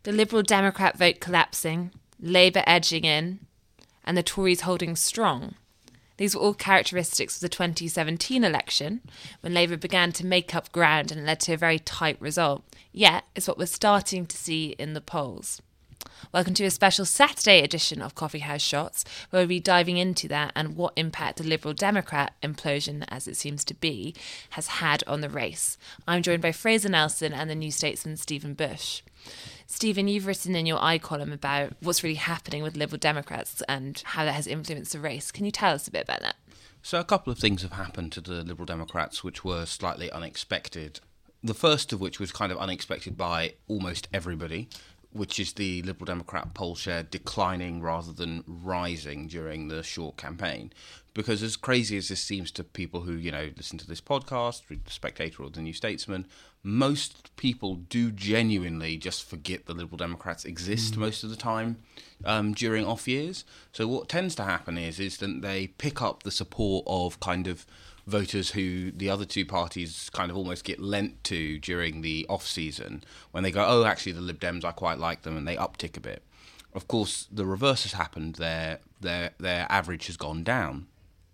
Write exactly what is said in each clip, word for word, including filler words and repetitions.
the Liberal Democrat vote collapsing, Labour edging in, and the Tories holding strong. These were all characteristics of the twenty seventeen election, when Labour began to make up ground and led to a very tight result. Yet, it's what we're starting to see in the polls. Welcome to a special Saturday edition of Coffee House Shots, where we'll be diving into that and what impact the Liberal Democrat implosion, as it seems to be, has had on the race. I'm joined by Fraser Nelson and the New Statesman Stephen Bush. Stephen, you've written in your I column about what's really happening with Liberal Democrats and how that has influenced the race. Can you tell us a bit about that? So a couple of things have happened to the Liberal Democrats which were slightly unexpected. The first of which was kind of unexpected by almost everybody, which is the Liberal Democrat poll share declining rather than rising during the short campaign. Because as crazy as this seems to people who, you know, listen to this podcast, read The Spectator or The New Statesman, most people do genuinely just forget the Liberal Democrats exist mm. most of the time um, during off years. So what tends to happen is, is that they pick up the support of kind of voters who the other two parties kind of almost get lent to during the off-season, when they go, oh, actually, the Lib Dems, I quite like them, and they uptick a bit. Of course, the reverse has happened. Their, their, their average has gone down.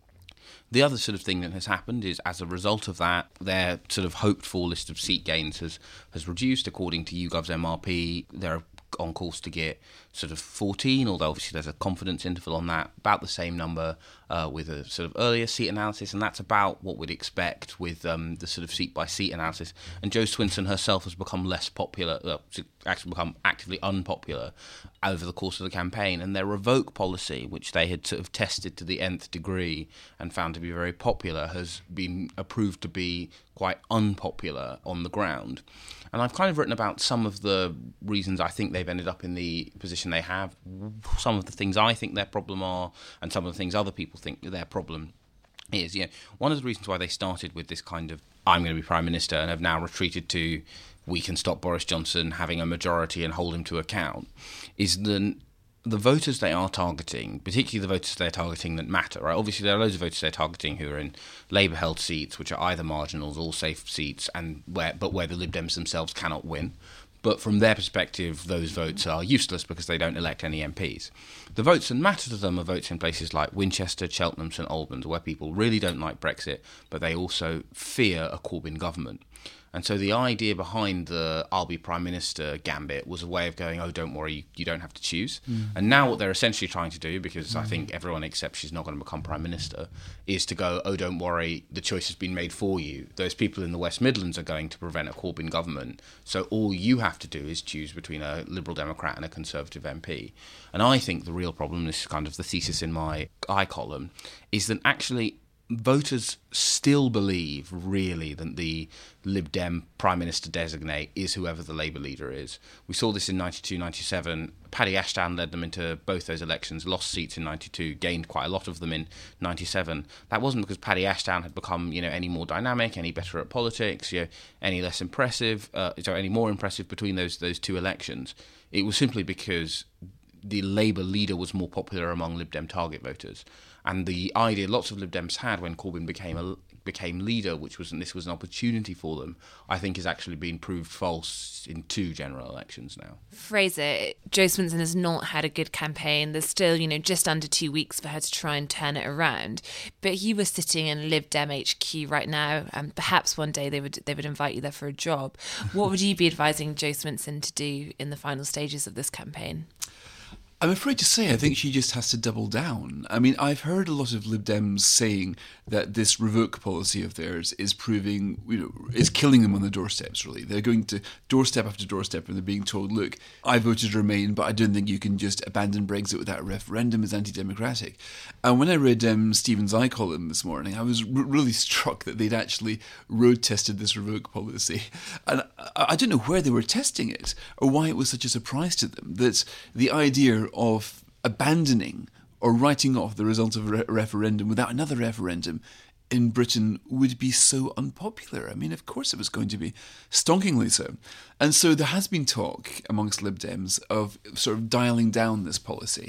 The other sort of thing that has happened is, as a result of that, their sort of hoped-for list of seat gains has, has reduced. According to YouGov's M R P, they're on course to get sort of fourteen, although obviously there's a confidence interval on that, about the same number uh, with a sort of earlier seat analysis, and that's about what we'd expect with um, the sort of seat-by-seat analysis. And Jo Swinson herself has become less popular, uh, actually become actively unpopular over the course of the campaign, and their revoke policy, which they had sort of tested to the nth degree and found to be very popular, has been approved to be quite unpopular on the ground. And I've kind of written about some of the reasons I think they've ended up in the position they have, some of the things I think their problem are, and some of the things other people think their problem is. You know, one of the reasons why they started with this kind of, I'm going to be Prime Minister, and have now retreated to, we can stop Boris Johnson having a majority and hold him to account, is the the voters they are targeting, particularly the voters they're targeting that matter, right? Obviously, there are loads of voters they're targeting who are in Labour-held seats, which are either marginals or safe seats, and where but where the Lib Dems themselves cannot win. But from their perspective, those votes are useless because they don't elect any M Ps. The votes that matter to them are votes in places like Winchester, Cheltenham, St Albans, where people really don't like Brexit, but they also fear a Corbyn government. And so the idea behind the I'll be Prime Minister gambit was a way of going, oh, don't worry, you, you don't have to choose. Mm. And now what they're essentially trying to do, because mm. I think everyone accepts she's not going to become Prime Minister, is to go, oh, don't worry, the choice has been made for you. Those people in the West Midlands are going to prevent a Corbyn government. So all you have to do is choose between a Liberal Democrat and a Conservative M P. And I think the real problem, this is kind of the thesis in my I column, is that actually voters still believe, really, that the Lib Dem Prime Minister designate is whoever the Labour leader is. We saw this in ninety-two ninety-seven. Paddy Ashdown led them into both those elections, lost seats in ninety-two, gained quite a lot of them in ninety-seven. That wasn't because Paddy Ashdown had become, you know, any more dynamic, any better at politics, you know, any less impressive, uh, so any more impressive between those those two elections. It was simply because the Labour leader was more popular among Lib Dem target voters. And the idea lots of Lib Dems had when Corbyn became a, became leader, which was, and this was an opportunity for them, I think has actually been proved false in two general elections now. Fraser, Jo Swinson has not had a good campaign. There's still, you know, just under two weeks for her to try and turn it around. But you were sitting in Lib Dem H Q right now, and perhaps one day they would they would invite you there for a job. What would you be advising Jo Swinson to do in the final stages of this campaign? I'm afraid to say I think she just has to double down. I mean, I've heard a lot of Lib Dems saying that this revoke policy of theirs is proving, you know, is killing them on the doorsteps, really. They're going to doorstep after doorstep and they're being told, look, I voted Remain, but I don't think you can just abandon Brexit without a referendum. It's anti-democratic. And when I read um, Stephen's I column this morning, I was r- really struck that they'd actually road-tested this revoke policy. And I, I don't know where they were testing it or why it was such a surprise to them, that the idea of abandoning or writing off the result of a re- referendum without another referendum in Britain would be so unpopular. I mean, of course it was going to be stonkingly so. And so there has been talk amongst Lib Dems of sort of dialing down this policy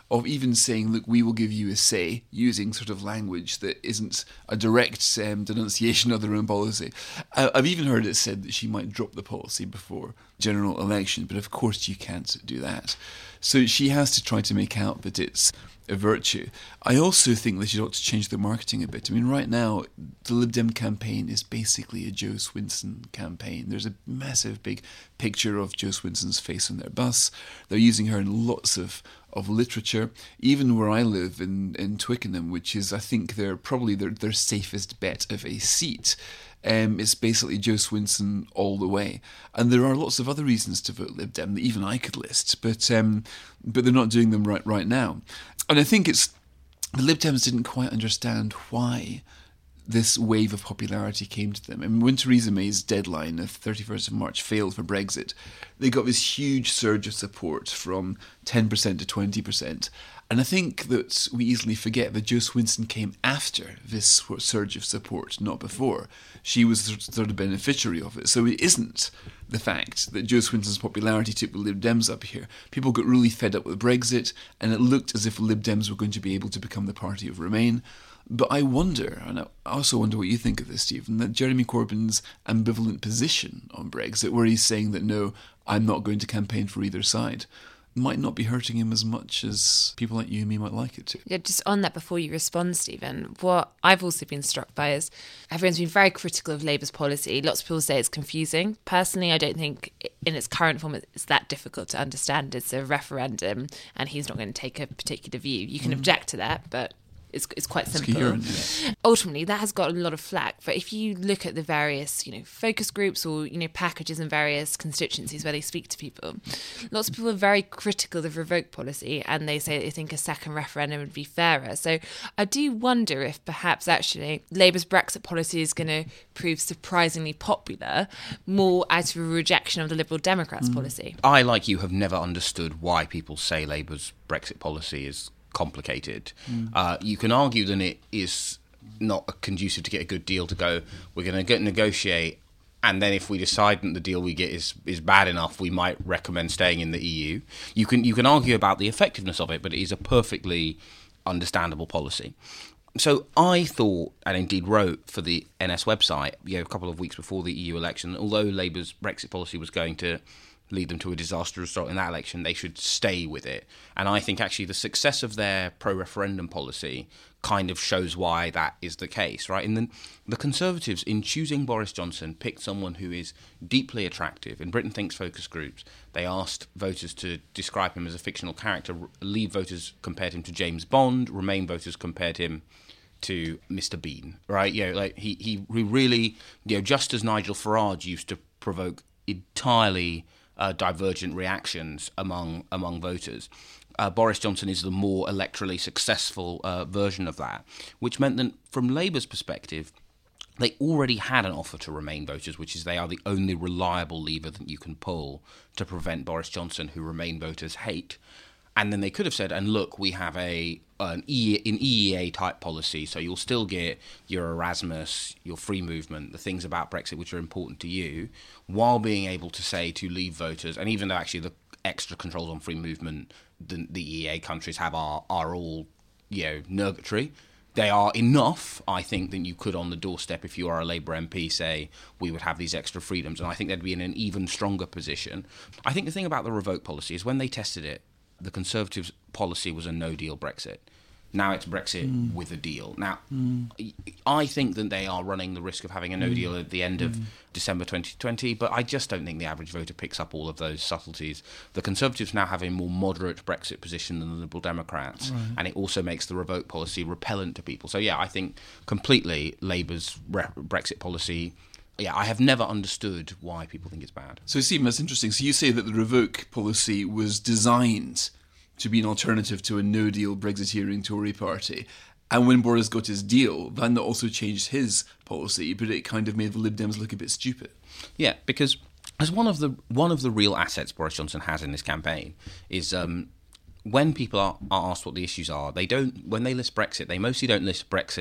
of even saying, look, we will give you a say, using sort of language that isn't a direct um, denunciation of their own policy. I, I've even heard it said that she might drop the policy before general election, but of course you can't do that. So she has to try to make out that it's a virtue. I also think that she ought to change the marketing a bit. I mean, right now, the Lib Dem campaign is basically a Jo Swinson campaign. There's a massive big picture of Jo Swinson's face on their bus. They're using her in lots of, of literature. Even where I live in, in Twickenham, which is, I think, they're probably their, their safest bet of a seat, Um, it's basically Jo Swinson all the way. And there are lots of other reasons to vote Lib Dem that even I could list, but um, but they're not doing them right right now. And I think it's the Lib Dems didn't quite understand why this wave of popularity came to them. I mean, when Theresa May's deadline of thirty-first of March failed for Brexit, they got this huge surge of support from ten percent to twenty percent. And I think that we easily forget that Jo Swinson came after this surge of support, not before. She was the sort of beneficiary of it. So it isn't the fact that Jo Swinson's popularity took the Lib Dems up here. People got really fed up with Brexit, and it looked as if the Lib Dems were going to be able to become the party of Remain. But I wonder, and I also wonder what you think of this, Stephen, that Jeremy Corbyn's ambivalent position on Brexit, where he's saying that, no, I'm not going to campaign for either side, might not be hurting him as much as people like you and me might like it to. Yeah, just on that before you respond, Stephen, what I've also been struck by is everyone's been very critical of Labour's policy. Lots of people say it's confusing. Personally, I don't think in its current form it's that difficult to understand. It's a referendum and he's not going to take a particular view. You can mm. object to that, but It's it's quite simple. Urine, yeah. Ultimately, that has got a lot of flack. But if you look at the various, you know, focus groups or, you know, packages in various constituencies where they speak to people, lots of people are very critical of revoke policy, and they say they think a second referendum would be fairer. So I do wonder if perhaps actually Labour's Brexit policy is going to prove surprisingly popular, more out of a rejection of the Liberal Democrats' mm. policy. I, like you, have never understood why people say Labour's Brexit policy is complicated. Mm. Uh, you can argue that it is not conducive to get a good deal to go, we're going to negotiate, and then if we decide that the deal we get is, is bad enough, we might recommend staying in the E U. You can you can argue about the effectiveness of it, but it is a perfectly understandable policy. So I thought, and indeed wrote for the N S website, you know, a couple of weeks before the E U election, although Labour's Brexit policy was going to lead them to a disastrous result in that election, they should stay with it. And I think actually the success of their pro-referendum policy kind of shows why that is the case, right? And then the Conservatives, in choosing Boris Johnson, picked someone who is deeply attractive. In Britain Thinks focus groups, they asked voters to describe him as a fictional character. Leave voters compared him to James Bond. Remain voters compared him to Mister Bean, right? You know, like he, he really, you know, just as Nigel Farage used to provoke entirely Uh, divergent reactions among among voters. Uh, Boris Johnson is the more electorally successful uh, version of that, which meant that from Labour's perspective, they already had an offer to Remain voters, which is they are the only reliable lever that you can pull to prevent Boris Johnson, who Remain voters hate. And then they could have said, and look, we have a an E an E E A type policy, so you'll still get your Erasmus, your free movement, the things about Brexit which are important to you, while being able to say to Leave voters, and even though actually the extra controls on free movement the, the E E A countries have are, are all, you know, nugatory, they are enough, I think, that you could on the doorstep, if you are a Labour M P, say we would have these extra freedoms, and I think they'd be in an even stronger position. I think the thing about the revoke policy is when they tested it, the Conservatives' policy was a no-deal Brexit. Now it's Brexit mm. with a deal. Now, mm. I think that they are running the risk of having a no-deal mm. at the end of mm. December twenty twenty, but I just don't think the average voter picks up all of those subtleties. The Conservatives now have a more moderate Brexit position than the Liberal Democrats, right. and it also makes the revoke policy repellent to people. So, yeah, I think completely Labour's re- Brexit policy... Yeah, I have never understood why people think it's bad. So, Stephen, that's interesting. So you say that the revoke policy was designed to be an alternative to a no-deal Brexiteering Tory party. And when Boris got his deal, that also changed his policy, but it kind of made the Lib Dems look a bit stupid. Yeah, because as one of the one of the real assets Boris Johnson has in this campaign is um, when people are, are asked what the issues are, they don't. When they list Brexit, they mostly don't list Brexit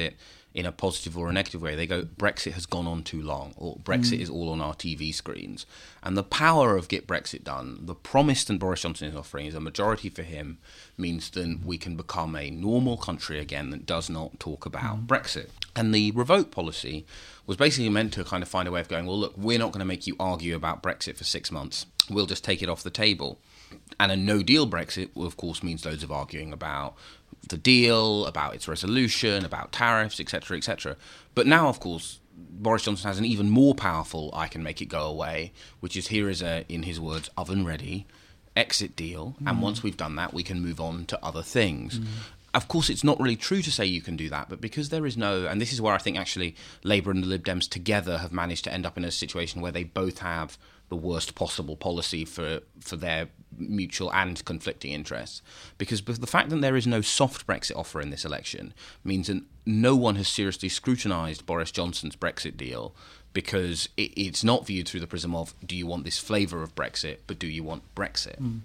in a positive or a negative way. They go, Brexit has gone on too long, or Brexit mm. is all on our T V screens. And the power of Get Brexit Done, the promise that Boris Johnson is offering is a majority for him, means that we can become a normal country again that does not talk about mm. Brexit. And the revoke policy was basically meant to kind of find a way of going, well, look, we're not going to make you argue about Brexit for six months. We'll just take it off the table. And a no-deal Brexit, of course, means loads of arguing about the deal, about its resolution, about tariffs, et cetera, et cetera. But now, of course, Boris Johnson has an even more powerful I can make it go away, which is here is a, in his words, oven-ready exit deal. Mm. And once we've done that, we can move on to other things. Mm. Of course, it's not really true to say you can do that, but because there is no, and this is where I think actually Labour and the Lib Dems together have managed to end up in a situation where they both have the worst possible policy for, for their mutual and conflicting interests. Because the fact that there is no soft Brexit offer in this election means that no one has seriously scrutinised Boris Johnson's Brexit deal, because it, it's not viewed through the prism of, do you want this flavour of Brexit, but do you want Brexit? Mm.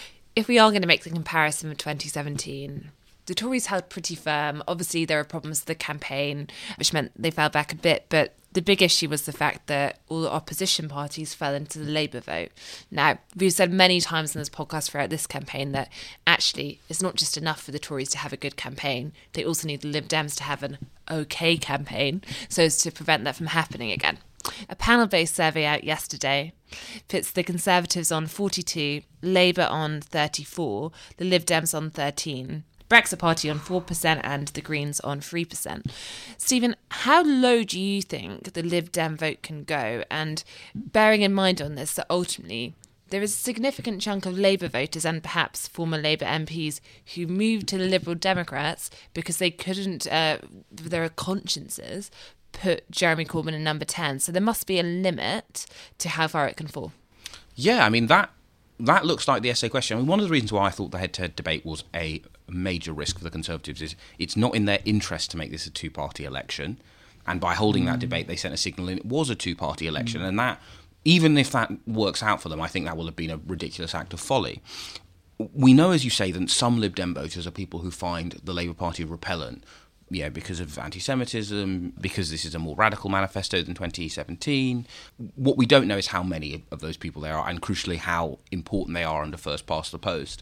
If we are going to make the comparison with twenty seventeen... the Tories held pretty firm. Obviously, there were problems with the campaign, which meant they fell back a bit. But the big issue was the fact that all the opposition parties fell into the Labour vote. Now, we've said many times in this podcast throughout this campaign that actually it's not just enough for the Tories to have a good campaign. They also need the Lib Dems to have an okay campaign so as to prevent that from happening again. A panel-based survey out yesterday puts the Conservatives on forty-two, Labour on thirty-four, the Lib Dems on thirteen, Brexit Party on four percent and the Greens on three percent. Stephen, how low do you think the Lib Dem vote can go? And bearing in mind on this that ultimately there is a significant chunk of Labour voters and perhaps former Labour M Ps who moved to the Liberal Democrats because they couldn't, uh, their consciences, put Jeremy Corbyn in number ten. So there must be a limit to how far it can fall. Yeah, I mean, that that looks like the essay question. I mean, one of the reasons why I thought the head-to-head debate was a major risk for the Conservatives is it's not in their interest to make this a two-party election. And by holding mm. that debate, they sent a signal in it was a two-party election. Mm. And that, even if that works out for them, I think that will have been a ridiculous act of folly. We know, as you say, that some Lib Dem voters are people who find the Labour Party repellent, yeah, because of anti-Semitism, because this is a more radical manifesto than twenty seventeen. What we don't know is how many of those people there are, and crucially how important they are under first past the post.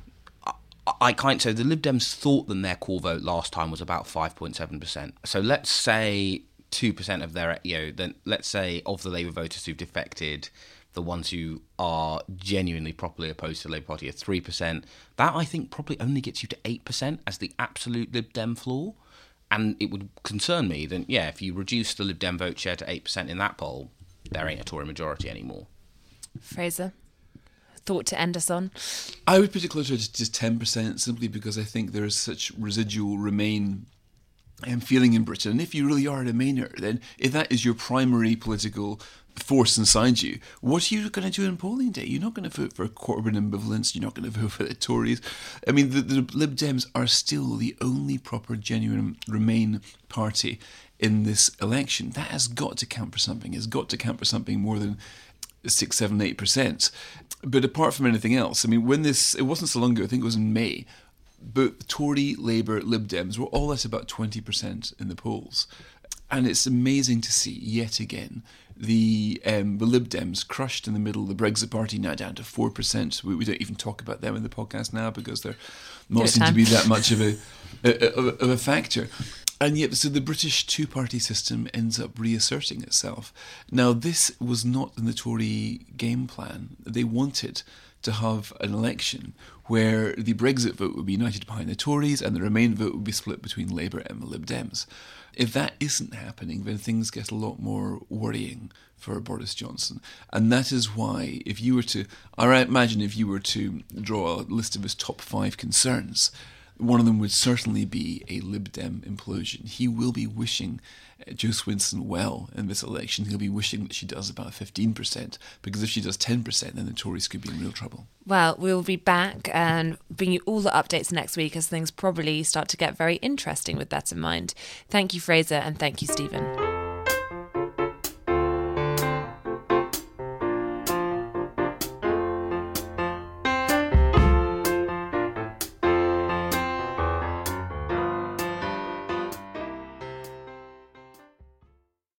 I, I can't say the Lib Dems thought that their core vote last time was about five point seven percent. So let's say two percent of their, you know, then let's say of the Labour voters who've defected, the ones who are genuinely properly opposed to the Labour Party are three percent. That, I think, probably only gets you to eight percent as the absolute Lib Dem floor. And it would concern me that, yeah, if you reduce the Lib Dem vote share to eight percent in that poll, there ain't a Tory majority anymore. Fraser, thought to end us on? I would put it closer to just ten percent, simply because I think there is such residual Remain um, feeling in Britain. And if you really are a Remainer, then if that is your primary political force inside you, what are you going to do in polling day? You're not going to vote for Corbyn ambivalence. You're not going to vote for the Tories. I mean, the, the Lib Dems are still the only proper, genuine Remain party in this election. That has got to count for something. It's got to count for something more than six, seven, eight percent. But apart from anything else, I mean, when this, it wasn't so long ago, I think it was in May, but Tory, Labour, Lib Dems were all at about twenty percent in the polls. And it's amazing to see, yet again, the um, the Lib Dems crushed in the middle, the Brexit Party now down to four percent. We, we don't even talk about them in the podcast now because they're not seem to be that much of a, a, a of a factor. And yet, so the British two-party system ends up reasserting itself. Now, this was not in the Tory game plan. They wanted to have an election where the Brexit vote would be united behind the Tories and the Remain vote would be split between Labour and the Lib Dems. If that isn't happening, then things get a lot more worrying for Boris Johnson. And that is why, if you were to, I imagine if you were to draw a list of his top five concerns, one of them would certainly be a Lib Dem implosion. He will be wishing Jo Swinson well in this election. He'll be wishing that she does about fifteen percent, because if she does ten percent, then the Tories could be in real trouble. Well, we'll be back and bring you all the updates next week as things probably start to get very interesting with that in mind. Thank you, Fraser, and thank you, Stephen.